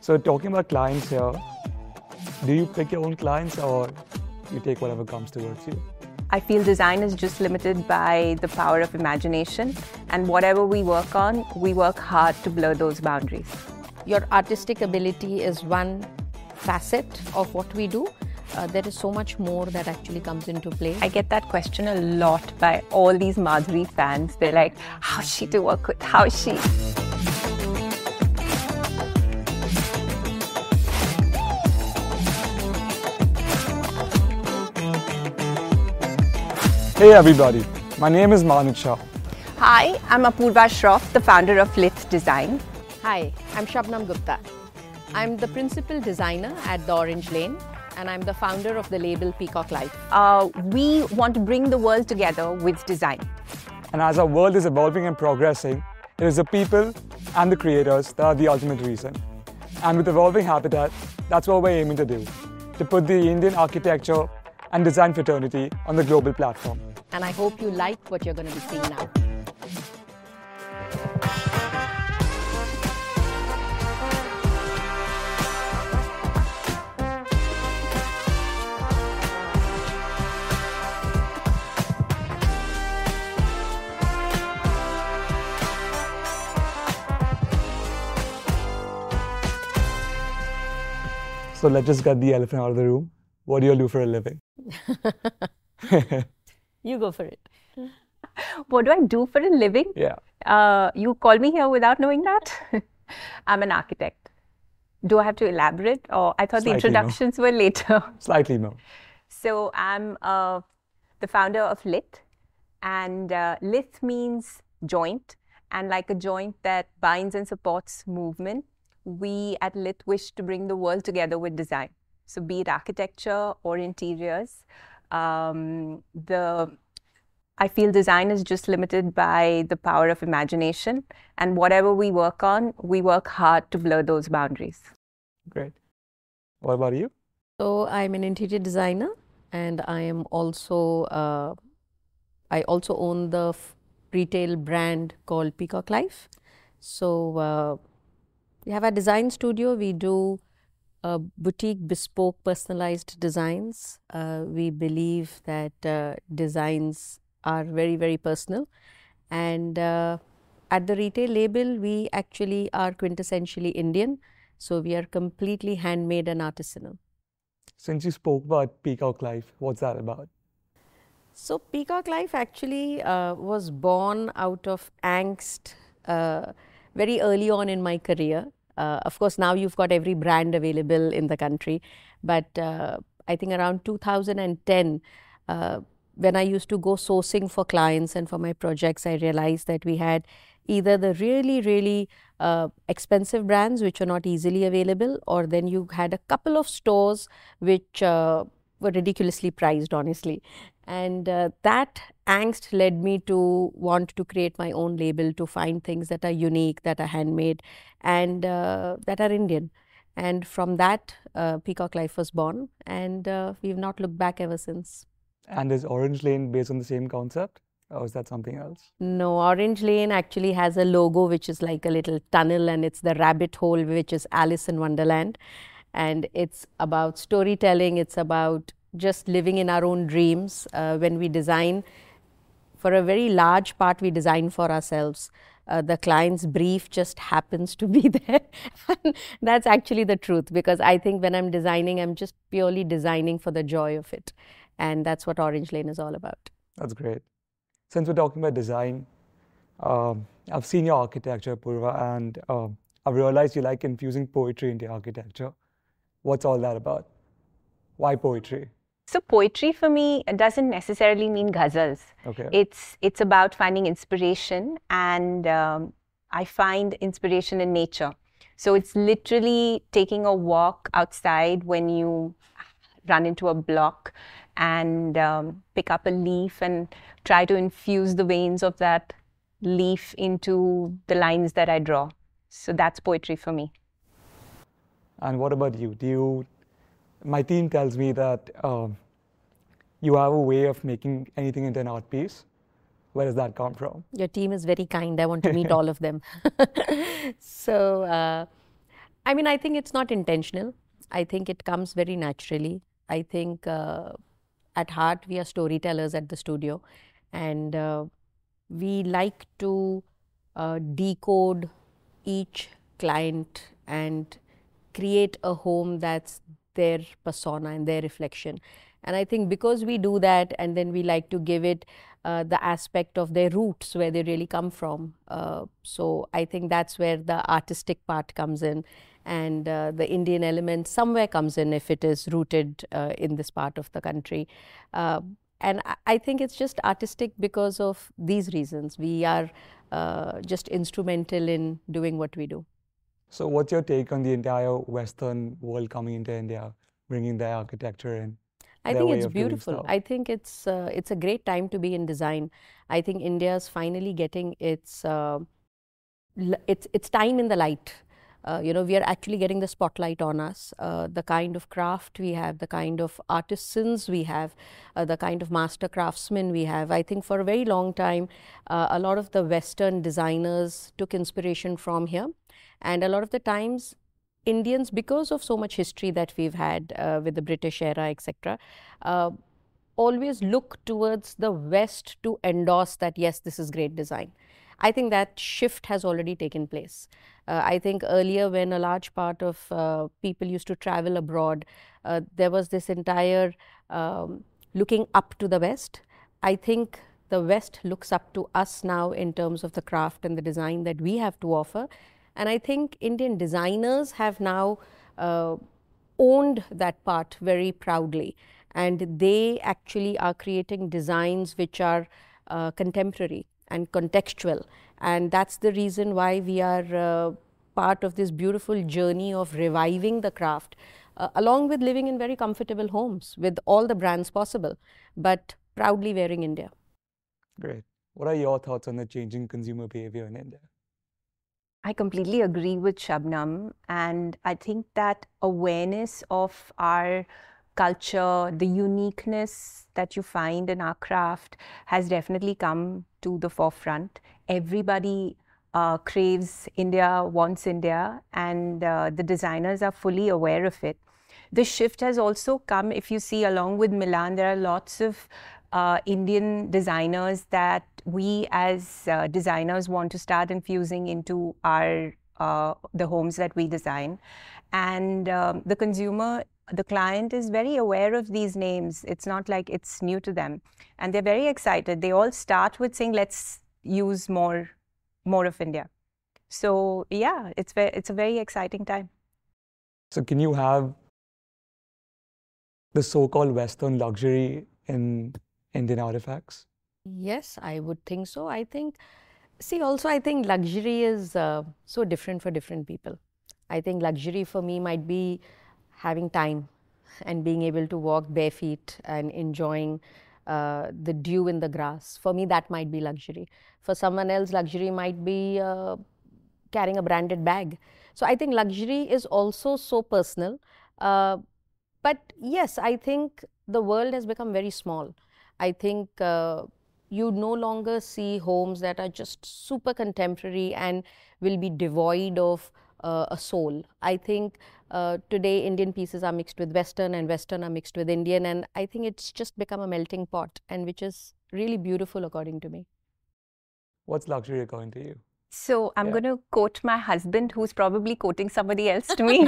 So talking about clients here, do you pick your own clients or you take whatever comes towards you? I feel design is just limited by the power of imagination, and whatever we work on, we work hard to blur those boundaries. Your artistic ability is one facet of what we do. There is so much more that actually comes into play. I get that question a lot by all these Madhuri fans. They're like, how's she to work with? How's she? Hey everybody, my name is Manoj Shah. Hi, I'm Apurva Shroff, the founder of Lith Design. Hi, I'm Shabnam Gupta. I'm the principal designer at The Orange Lane, and I'm the founder of the label Peacock Life. We want to bring the world together with design. And as our world is evolving and progressing, it is the people and the creators that are the ultimate reason. And with Evolving Habitat, that's what we're aiming to do, to put the Indian architecture and design fraternity on the global platform. And I hope you like what you're going to be seeing now. So let's just get the elephant out of the room. What do you do for a living? You go for it. What do I do for a living? Yeah. You called me here without knowing that? I'm an architect. Do I have to elaborate? Or I thought the introductions were later. Slightly more. So I'm the founder of Lith, and Lith means joint, and like a joint that binds and supports movement, we at Lith wish to bring the world together with design. So be it architecture or interiors, I feel design is just limited by the power of imagination, and whatever we work on, we work hard to blur those boundaries. Great. What about you? So I'm an interior designer, and I am also I also own the retail brand called Peacock Life. So we have a design studio. We do boutique, bespoke, personalized designs. We believe that designs are very, very personal. And at the retail label, we actually are quintessentially Indian. So we are completely handmade and artisanal. Since you spoke about Peacock Life, what's that about? So Peacock Life actually was born out of angst very early on in my career. Of course, now you've got every brand available in the country, but I think around 2010, when I used to go sourcing for clients and for my projects, I realized that we had either the really, really expensive brands which are not easily available, or then you had a couple of stores which were ridiculously priced, honestly. And that angst led me to want to create my own label, to find things that are unique, that are handmade, and that are Indian. And from that, Peacock Life was born, and we've not looked back ever since. And is Orange Lane based on the same concept, or is that something else? No, Orange Lane actually has a logo which is like a little tunnel, and it's the rabbit hole, which is Alice in Wonderland. And it's about storytelling, it's about just living in our own dreams. When we design, for a very large part, we design for ourselves. The client's brief just happens to be there. That's actually the truth, because I think when I'm designing, I'm just purely designing for the joy of it. And that's what Orange Lane is all about. That's great. Since we're talking about design, I've seen your architecture, Purva, and I've realized you like infusing poetry into your architecture. What's all that about? Why poetry? So poetry for me doesn't necessarily mean ghazals. Okay. It's about finding inspiration, and I find inspiration in nature. So it's literally taking a walk outside when you run into a block and pick up a leaf and try to infuse the veins of that leaf into the lines that I draw. So that's poetry for me. And what about you? My team tells me that you have a way of making anything into an art piece. Where does that come from? Your team is very kind. I want to meet all of them. So I mean, I think it's not intentional. I think it comes very naturally. I think at heart we are storytellers at the studio, and we like to decode each client and create a home that's their persona and their reflection. And I think because we do that, and then we like to give it the aspect of their roots, where they really come from. So I think that's where the artistic part comes in, and the Indian element somewhere comes in if it is rooted in this part of the country. And I think it's just artistic because of these reasons. We are just instrumental in doing what we do. So what's your take on the entire Western world coming into India, bringing their architecture in? I their think way it's of doing beautiful. stuff? I think it's a great time to be in design. I think India's finally getting its time in the light. We are actually getting the spotlight on us. The kind of craft we have, the kind of artisans we have, the kind of master craftsmen we have. I think for a very long time, a lot of the Western designers took inspiration from here. And a lot of the times, Indians, because of so much history that we've had with the British era, etc., always look towards the West to endorse that, yes, this is great design. I think that shift has already taken place. I think earlier, when a large part of people used to travel abroad, there was this entire looking up to the West. I think the West looks up to us now in terms of the craft and the design that we have to offer. And I think Indian designers have now owned that part very proudly. And they actually are creating designs which are contemporary and contextual. And that's the reason why we are part of this beautiful journey of reviving the craft, along with living in very comfortable homes with all the brands possible, but proudly wearing India. Great. What are your thoughts on the changing consumer behavior in India? I completely agree with Shabnam, and I think that awareness of our culture, the uniqueness that you find in our craft has definitely come to the forefront. Everybody craves India, wants India, and the designers are fully aware of it. The shift has also come, if you see, along with Milan, there are lots of Indian designers that we as designers want to start infusing into our the homes that we design. And the consumer, the client is very aware of these names. It's not like it's new to them. And they're very excited. They all start with saying, let's use more of India. So yeah, it's a very exciting time. So can you have the so-called Western luxury in Indian artifacts? Yes, I would think so. I think, also I think luxury is so different for different people. I think luxury for me might be having time and being able to walk bare feet and enjoying the dew in the grass. For me, that might be luxury. For someone else, luxury might be carrying a branded bag. So I think luxury is also so personal. But yes, I think the world has become very small. I think you no longer see homes that are just super contemporary and will be devoid of a soul. I think today Indian pieces are mixed with Western and Western are mixed with Indian, and I think it's just become a melting pot, and which is really beautiful according to me. What's luxury according to you? So I'm going to quote my husband, who's probably quoting somebody else to me.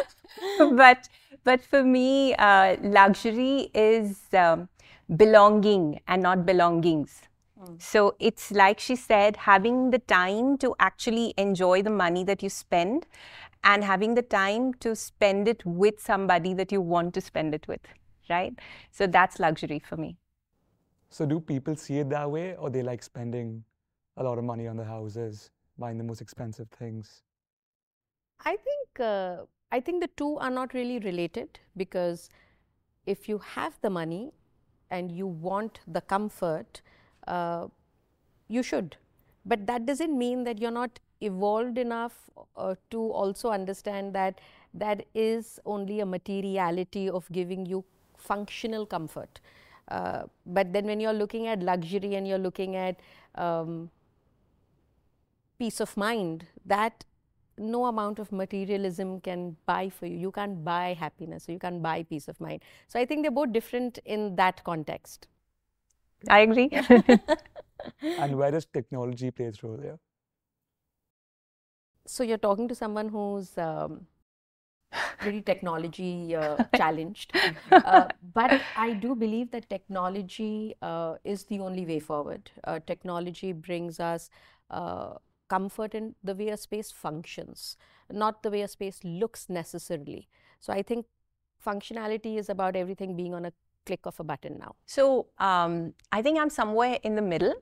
But for me, luxury is belonging and not belongings. So it's like she said, having the time to actually enjoy the money that you spend and having the time to spend it with somebody that you want to spend it with, right? So that's luxury for me. So do people see it that way, or they like spending a lot of money on the houses, buying the most expensive things? I think the two are not really related, because if you have the money and you want the comfort, you should. But that doesn't mean that you're not evolved enough to also understand that that is only a materiality of giving you functional comfort. But then when you're looking at luxury and you're looking at peace of mind, that no amount of materialism can buy for you. You can't buy happiness, or you can't buy peace of mind. So I think they're both different in that context. I agree. And where does technology play its role here? So you're talking to someone who's very technology challenged. But I do believe that technology is the only way forward. Technology brings us comfort in the way a space functions, not the way a space looks necessarily. So I think functionality is about everything being on a click of a button now. So I think I'm somewhere in the middle.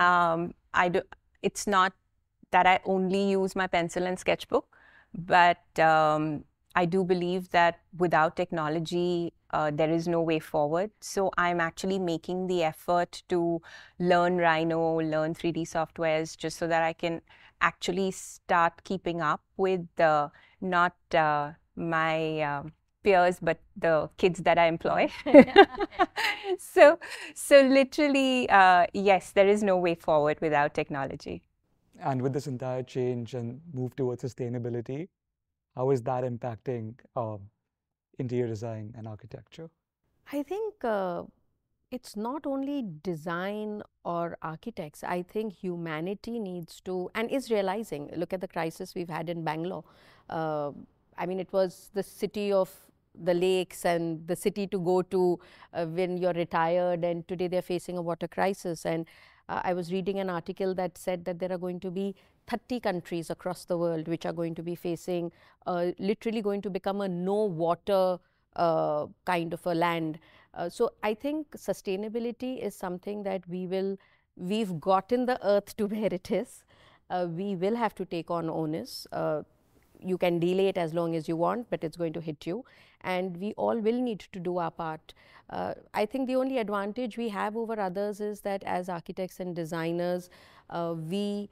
It's not that I only use my pencil and sketchbook, but I do believe that without technology, there is no way forward. So I'm actually making the effort to learn Rhino, learn 3D softwares, just so that I can actually start keeping up with not my peers, but the kids that I employ. So literally, yes, there is no way forward without technology. And with this entire change and move towards sustainability, how is that impacting interior design and architecture? I think it's not only design or architects. I think humanity needs to, and is realizing, look at the crisis we've had in Bangalore. I mean, it was the city of the lakes and the city to go to when you're retired, and today they're facing a water crisis. And I was reading an article that said that there are going to be 30 countries across the world which are going to be facing, literally going to become a no water kind of a land. So I think sustainability is something that we've gotten the earth to where it is. We will have to take on onus. You can delay it as long as you want, but it's going to hit you. And we all will need to do our part. I think the only advantage we have over others is that as architects and designers, we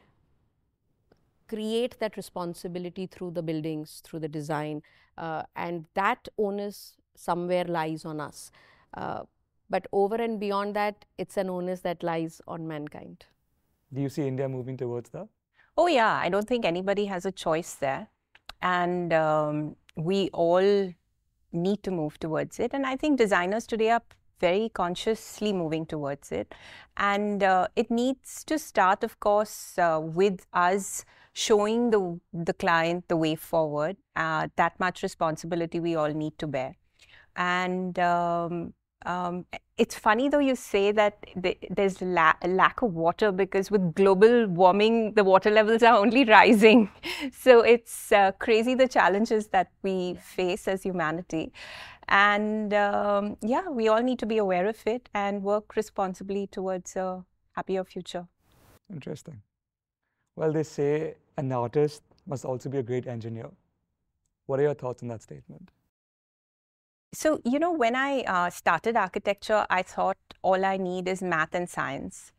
create that responsibility through the buildings, through the design, and that onus somewhere lies on us. But over and beyond that, it's an onus that lies on mankind. Do you see India moving towards that? Oh yeah, I don't think anybody has a choice there. And we all need to move towards it. And I think designers today are very consciously moving towards it. And it needs to start, of course, with us showing the client the way forward. That much responsibility we all need to bear. And it's funny though you say that there's a lack of water, because with global warming, the water levels are only rising. So it's crazy the challenges that we face as humanity. And yeah, we all need to be aware of it and work responsibly towards a happier future. Interesting. Well, they say an artist must also be a great engineer. What are your thoughts on that statement? So, you know, when I started architecture, I thought all I need is math and science.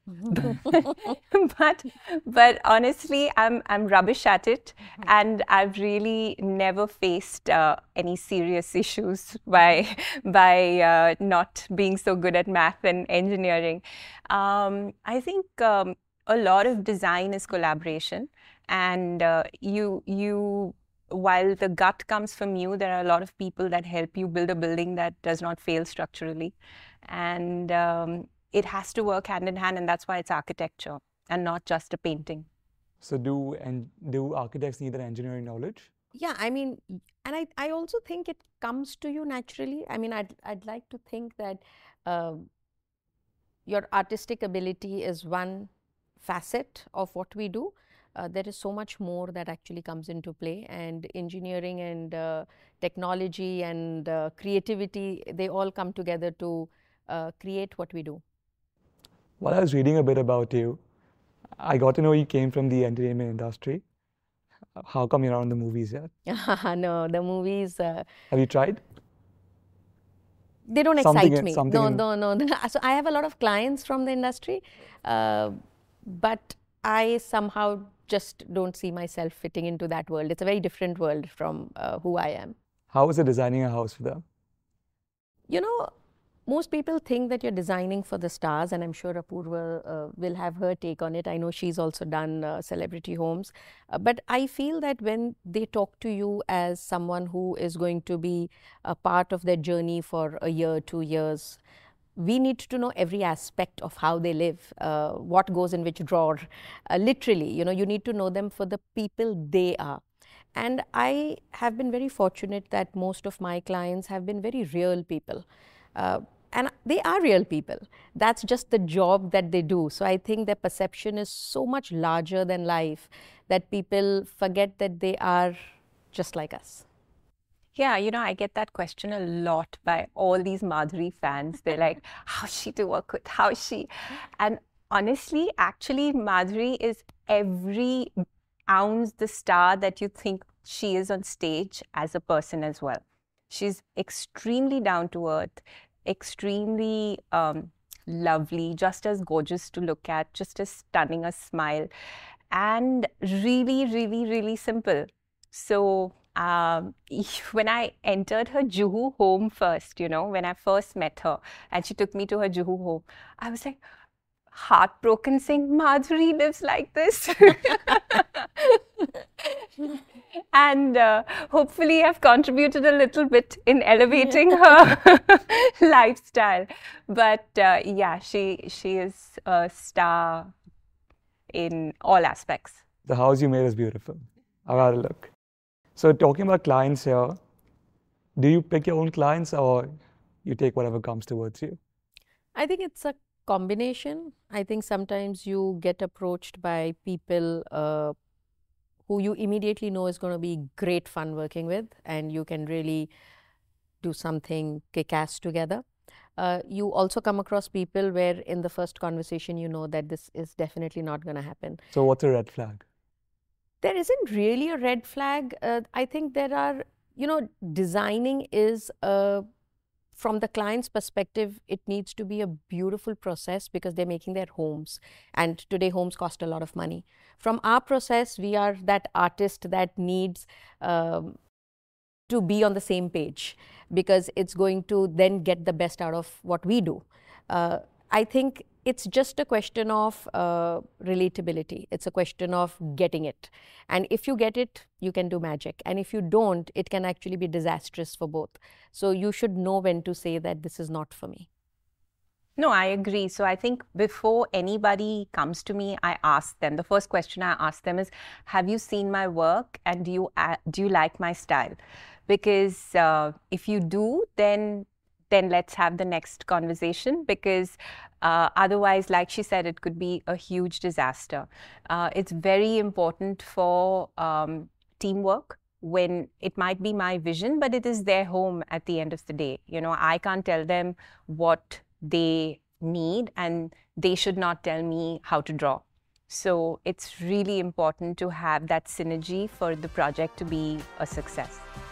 but honestly, I'm rubbish at it, and I've really never faced any serious issues by not being so good at math and engineering. I think a lot of design is collaboration, and while the gut comes from you, there are a lot of people that help you build a building that does not fail structurally. And it has to work hand in hand, and that's why it's architecture and not just a painting. So do architects need that engineering knowledge? Yeah, I mean, and I also think it comes to you naturally. I mean, I'd like to think that your artistic ability is one facet of what we do. There is so much more that actually comes into play, and engineering and technology and creativity, they all come together to create what we do. While I was reading a bit about you, I got to know you came from the entertainment industry. How come you're not in the movies yet? No, the movies. Have you tried? They don't excite me. No. So I have a lot of clients from the industry, but I somehow just don't see myself fitting into that world. It's a very different world from who I am. How was it designing a house for them? You know, most people think that you're designing for the stars, and I'm sure Apurva will have her take on it. I know she's also done celebrity homes. But I feel that when they talk to you as someone who is going to be a part of their journey for a year, 2 years, we need to know every aspect of how they live, what goes in which drawer. Literally, you need to know them for the people they are. And I have been very fortunate that most of my clients have been very real people. And they are real people. That's just the job that they do. So I think their perception is so much larger than life that people forget that they are just like us. Yeah, I get that question a lot by all these Madhuri fans. They're like, how's she to work with? How's she? And honestly, actually, Madhuri is every ounce the star that you think she is on stage as a person as well. She's extremely down to earth, extremely lovely, just as gorgeous to look at, just as stunning a smile, and really, really, really simple. So when I entered her Juhu home first, when I first met her and she took me to her Juhu home, I was like heartbroken, saying, Madhuri lives like this. And hopefully I've contributed a little bit in elevating her lifestyle. But yeah, she is a star in all aspects. The house you made is beautiful. I've had a look. So talking about clients here, do you pick your own clients or you take whatever comes towards you? I think it's a combination. I think sometimes you get approached by people who you immediately know is going to be great fun working with, and you can really do something kick-ass together. You also come across people where in the first conversation you know that this is definitely not going to happen. So what's a red flag? There isn't really a red flag. I think there are, designing is, from the client's perspective, it needs to be a beautiful process because they're making their homes. And today homes cost a lot of money. From our process, we are that artist that needs to be on the same page because it's going to then get the best out of what we do. I think it's just a question of relatability. It's a question of getting it. And if you get it, you can do magic. And if you don't, it can actually be disastrous for both. So you should know when to say that this is not for me. No, I agree. So I think before anybody comes to me, I ask them, the first question I ask them is, have you seen my work and do you like my style? Because if you do, then let's have the next conversation, because otherwise, like she said, it could be a huge disaster. It's very important for teamwork when it might be my vision, but it is their home at the end of the day. I can't tell them what they need and they should not tell me how to draw. So it's really important to have that synergy for the project to be a success.